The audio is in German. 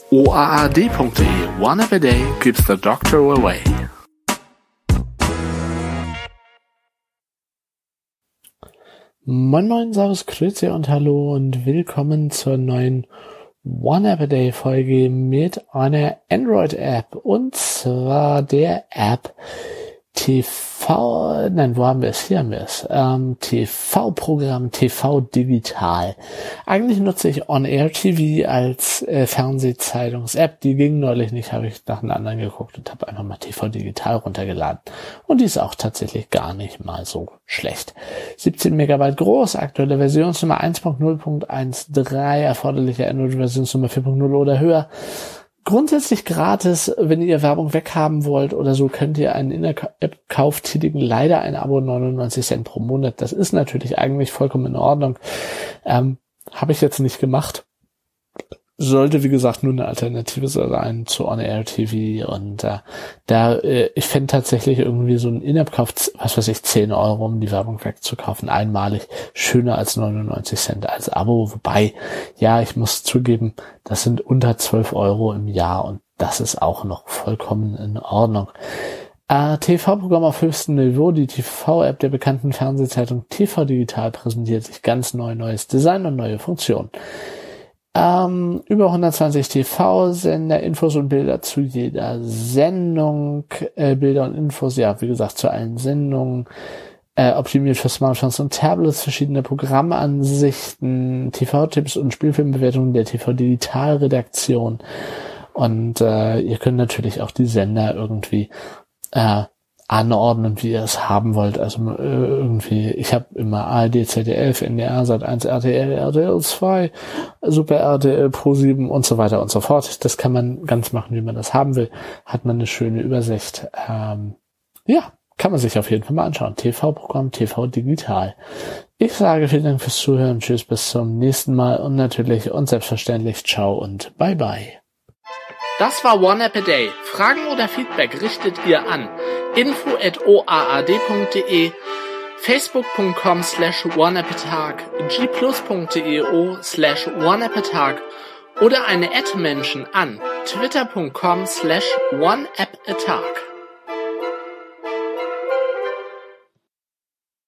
oaad.de. One app a day keeps the doctor away. Moin moin, servus, grüße und hallo und willkommen zur neuen One App a Day Folge mit einer Android-App, und zwar der App TV-Programm TV Digital. Eigentlich nutze ich On-Air TV als Fernsehzeitungs-App. Die ging neulich nicht, habe ich nach einer anderen geguckt und habe einfach mal TV Digital runtergeladen. Und die ist auch tatsächlich gar nicht mal so schlecht. 17 Megabyte groß, aktuelle Versionsnummer 1.0.13, erforderliche Android-Versionsnummer 4.0 oder höher. Grundsätzlich gratis. Wenn ihr Werbung weghaben wollt oder so, könnt ihr einen In-App-Kauf tätigen. Leider ein Abo 99 Cent pro Monat. Das ist natürlich eigentlich vollkommen in Ordnung. Habe ich jetzt nicht gemacht. Sollte, wie gesagt, nur eine Alternative sein zu On-Air TV. Und ich fände tatsächlich irgendwie so einen In-App-Kauf, 10 Euro, um die Werbung wegzukaufen, einmalig, schöner als 99 Cent als Abo. Wobei, ja, ich muss zugeben, das sind unter 12 Euro im Jahr und das ist auch noch vollkommen in Ordnung. TV-Programm auf höchstem Niveau. Die TV-App der bekannten Fernsehzeitung TV Digital präsentiert sich ganz neues Design und neue Funktionen. Über 120 TV-Sender, Infos und Bilder zu jeder Sendung, Bilder und Infos, ja, wie gesagt, zu allen Sendungen, optimiert für Smartphones und Tablets, verschiedene Programmansichten, TV-Tipps und Spielfilmbewertungen der TV-Digital-Redaktion. Und ihr könnt natürlich auch die Sender irgendwie anordnen, wie ihr es haben wollt. Also irgendwie, ich habe immer ARD, ZDF, NDR, Sat1, RTL, RTL 2, Super RTL, Pro7 und so weiter und so fort. Das kann man ganz machen, wie man das haben will. Hat man eine schöne Übersicht. Kann man sich auf jeden Fall mal anschauen. TV-Programm, TV Digital. Ich sage vielen Dank fürs Zuhören. Tschüss, bis zum nächsten Mal und natürlich und selbstverständlich ciao und bye bye. Das war One App a Day. Fragen oder Feedback richtet ihr an info@oaad.de, facebook.com/oneappatag, gplus.io/oneappatag oder eine @Menschen an twitter.com/oneappatag.